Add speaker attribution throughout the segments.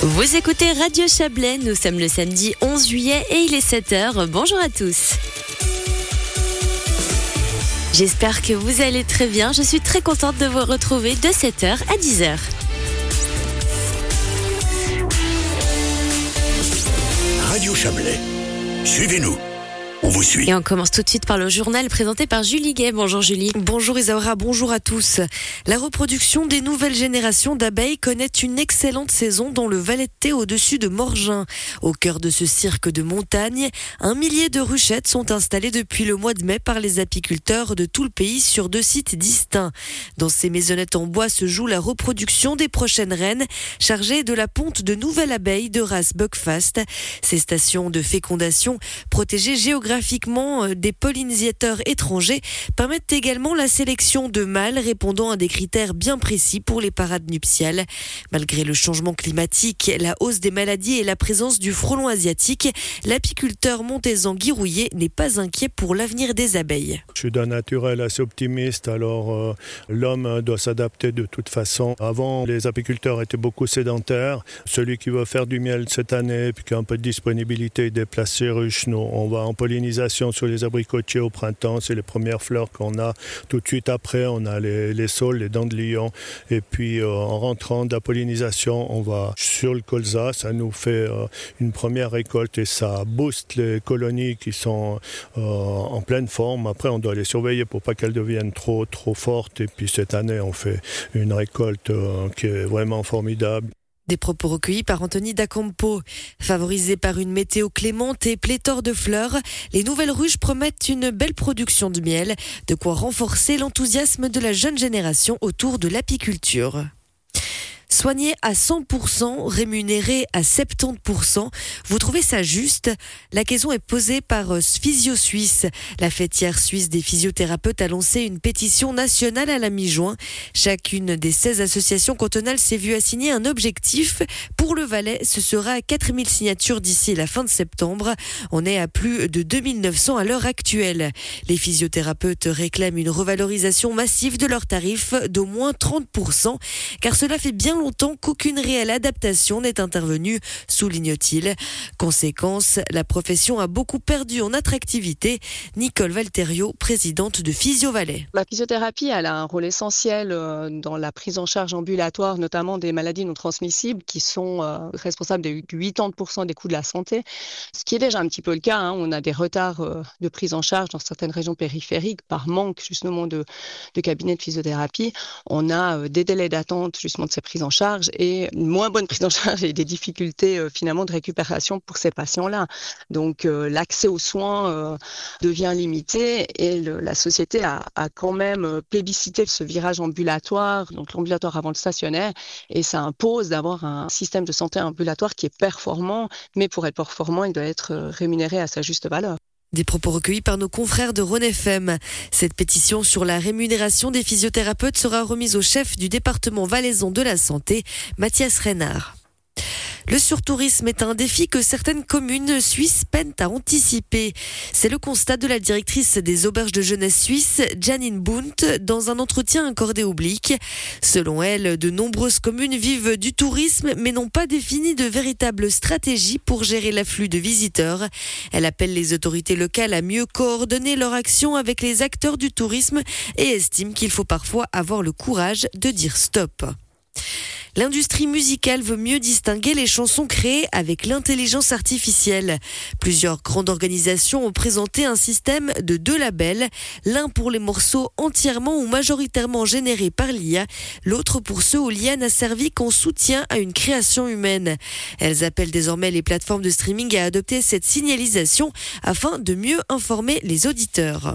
Speaker 1: Vous écoutez Radio Chablais, nous sommes le samedi 11 juillet et il est 7h. Bonjour à tous. J'espère que vous allez très bien. Je suis très contente de vous retrouver de 7h à 10h.
Speaker 2: Radio Chablais, suivez-nous. On vous suit.
Speaker 1: Et on commence tout de suite par le journal présenté par Julie Gay. Bonjour Julie.
Speaker 3: Bonjour Isaura, bonjour à tous. La reproduction des nouvelles générations d'abeilles connaît une excellente saison dans le Valettais au-dessus de Morgin. Au cœur de ce cirque de montagne, 1 millier de ruchettes sont installées depuis le mois de mai par les apiculteurs de tout le pays sur 2 sites distincts. Dans ces maisonnettes en bois se joue la reproduction des prochaines reines chargées de la ponte de nouvelles abeilles de race Buckfast. Ces stations de fécondation protégées géographiquement des pollinisateurs étrangers permettent également la sélection de mâles répondant à des critères bien précis pour les parades nuptiales. Malgré le changement climatique, la hausse des maladies et la présence du frelon asiatique, l'apiculteur montaisan Guy Rouillet n'est pas inquiet pour l'avenir des abeilles.
Speaker 4: Je suis d'un naturel assez optimiste, alors l'homme doit s'adapter de toute façon. Avant, les apiculteurs étaient beaucoup sédentaires. Celui qui veut faire du miel cette année, puis qui a un peu de disponibilité, il déplace ses ruches. Nous, on va en pollinisation sur les abricotiers au printemps, c'est les premières fleurs qu'on a. Tout de suite après, on a les saules, les dandelions. Et puis en rentrant de la pollinisation, on va sur le colza. Ça nous fait une première récolte et ça booste les colonies qui sont en pleine forme. Après, on doit les surveiller pour pas qu'elles deviennent trop fortes. Et puis cette année, on fait une récolte qui est vraiment formidable.
Speaker 3: Des propos recueillis par Anthony Dacampo. Favorisées par une météo clémente et pléthore de fleurs, les nouvelles ruches promettent une belle production de miel, de quoi renforcer l'enthousiasme de la jeune génération autour de l'apiculture. Soigné à 100%, rémunéré à 70%, vous trouvez ça juste? La question est posée par Physio Suisse. La fêtière suisse des physiothérapeutes a lancé une pétition nationale à la mi-juin. Chacune des 16 associations cantonales s'est vue assigner un objectif. Pour le Valais, ce sera à 4000 signatures d'ici la fin de septembre. On est à plus de 2900 à l'heure actuelle. Les physiothérapeutes réclament une revalorisation massive de leurs tarifs d'au moins 30%, car cela fait bien longtemps qu'aucune réelle adaptation n'est intervenue, souligne-t-il. Conséquence, la profession a beaucoup perdu en attractivité. Nicole Valterio, présidente de Physio Valais.
Speaker 5: La physiothérapie, elle a un rôle essentiel dans la prise en charge ambulatoire, notamment des maladies non transmissibles qui sont responsables de 80% des coûts de la santé. Ce qui est déjà un petit peu le cas, hein. On a des retards de prise en charge dans certaines régions périphériques par manque justement de cabinets de physiothérapie. On a des délais d'attente justement de ces prises en charge et une moins bonne prise en charge et des difficultés finalement de récupération pour ces patients-là. Donc l'accès aux soins devient limité et la société a quand même plébiscité ce virage ambulatoire, donc l'ambulatoire avant le stationnaire, et ça impose d'avoir un système de santé ambulatoire qui est performant, mais pour être performant, il doit être rémunéré à sa juste valeur.
Speaker 3: Des propos recueillis par nos confrères de Rhône FM. Cette pétition sur la rémunération des physiothérapeutes sera remise au chef du département valaisan de la santé, Mathias Reynard. Le surtourisme est un défi que certaines communes suisses peinent à anticiper. C'est le constat de la directrice des auberges de jeunesse suisses, Janine Bundt, dans un entretien accordé au Blick. Selon elle, de nombreuses communes vivent du tourisme mais n'ont pas défini de véritable stratégie pour gérer l'afflux de visiteurs. Elle appelle les autorités locales à mieux coordonner leur action avec les acteurs du tourisme et estime qu'il faut parfois avoir le courage de dire stop. L'industrie musicale veut mieux distinguer les chansons créées avec l'intelligence artificielle. Plusieurs grandes organisations ont présenté un système de 2 labels, l'un pour les morceaux entièrement ou majoritairement générés par l'IA, l'autre pour ceux où l'IA n'a servi qu'en soutien à une création humaine. Elles appellent désormais les plateformes de streaming à adopter cette signalisation afin de mieux informer les auditeurs.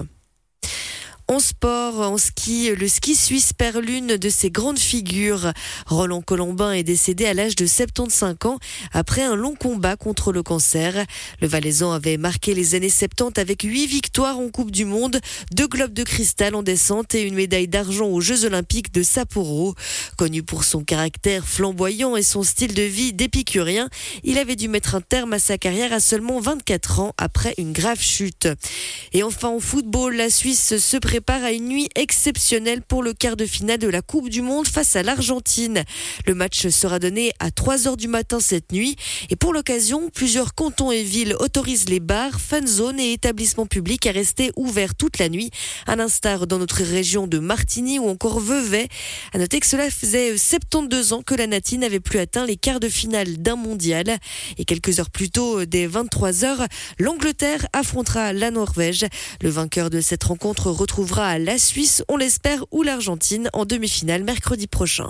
Speaker 3: En sport, en ski, le ski suisse perd l'une de ses grandes figures. Roland Colombin est décédé à l'âge de 75 ans après un long combat contre le cancer. Le Valaisan avait marqué les années 70 avec 8 victoires en Coupe du Monde, 2 globes de cristal en descente et une médaille d'argent aux Jeux Olympiques de Sapporo. Connu pour son caractère flamboyant et son style de vie d'épicurien, il avait dû mettre un terme à sa carrière à seulement 24 ans après une grave chute. Et enfin, au football, la Suisse se prépare prépare à une nuit exceptionnelle pour le quart de finale de la Coupe du Monde face à l'Argentine. Le match sera donné à 3h du matin cette nuit et pour l'occasion, plusieurs cantons et villes autorisent les bars, fan zones et établissements publics à rester ouverts toute la nuit, à l'instar dans notre région de Martigny ou encore Vevey. À noter que cela faisait 72 ans que la Nati n'avait plus atteint les quarts de finale d'un mondial. Et quelques heures plus tôt, dès 23h, l'Angleterre affrontera la Norvège. Le vainqueur de cette rencontre retrouvera la Suisse, on l'espère, ou l'Argentine en demi-finale mercredi prochain.